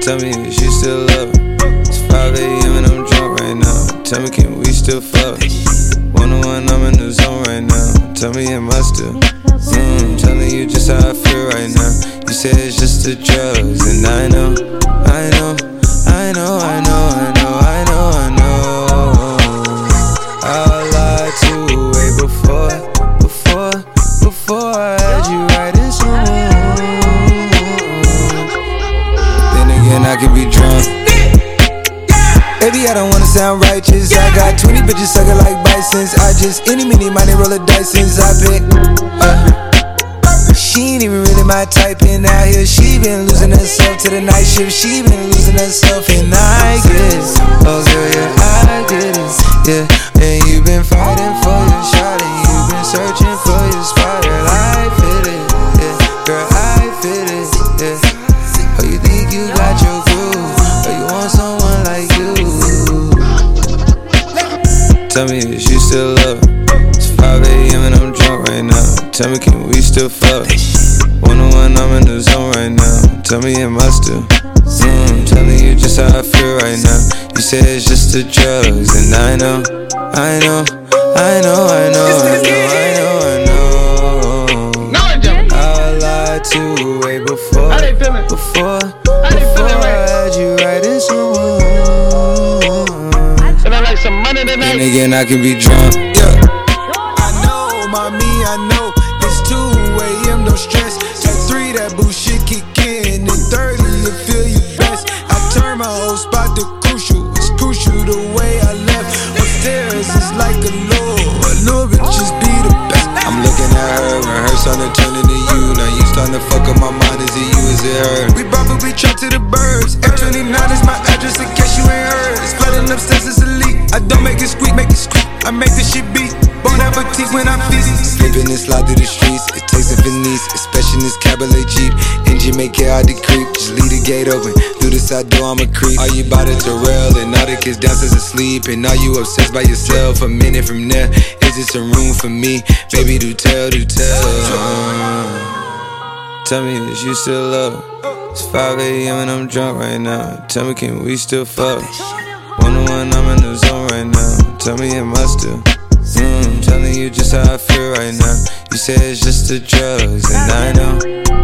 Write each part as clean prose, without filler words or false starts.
Tell me if you still love her. It's 5 a.m. and I'm drunk right now. Tell me, can we still fuck? 101, I'm in the zone right now. Tell me, am I still? Telling you just how I feel right now. You say it's just the drugs, and I know. I lied to you way before I had you writing someone. Then again, I can be drunk. Baby, I don't wanna sound righteous. I got 20 bitches sucking like bisons. I just any money roll a dice since I pick. She ain't even really my type, and out here she been losing herself to the night shift. She been losing herself, and I guess, oh girl, yeah, I get it, yeah. And you been fighting for your shot, and you been searching for your spot. Girl, I feel it, yeah. Girl, I feel it, yeah. Oh, you think you got your groove, or you want someone like you? Tell me if you still love her. It's 5 a.m. and I'm drunk right now. Tell me, can we still fuck? 101, I'm in the zone right now. Tell me, am I still? Telling you just how I feel right now. You say it's just the drugs, and I know. I lied to you way before I had you writing someone. And again, I can be drunk. Yeah. I know, mommy, I know. It's 2 a.m., don't stress. At 3, that bullshit kick in. At 30, you feel your best. I turn my whole spot to crucial. It's crucial the way I left. Upstairs, it's like a little bit just be the best. I'm looking at her and her starting to turn into you. Now you starting to fuck up my mind. Is it you, is it her? We probably trapped to the birds. F29 is my address in case you ain't heard. It's flooding upstairs, it's a leak. I don't make it squeak, make it squeak. I make this shit beat. Bon appetit when I'm busy. Slipping and slide through the streets. It takes a finesse, especially in this cabaret Jeep. Engine make it hard to creep. Just leave the gate open. Through the side door, I'm a creep. Are you by the Terrell? And all the kids downstairs asleep. And are you obsessed by yourself? A minute from there, is this a room for me? Baby, do tell. Tell me that you still love her. It's 5 a.m. and I'm drunk right now. Tell me, can we still fuck? 101, I'm in the zone right now. Tell me, am I still? Telling you just how I feel right now. You say it's just the drugs, and I know.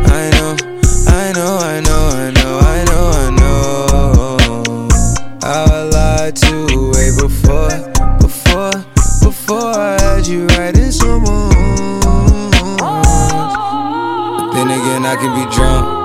I lied to you way before I had you writing someone. But then again, I can be drunk.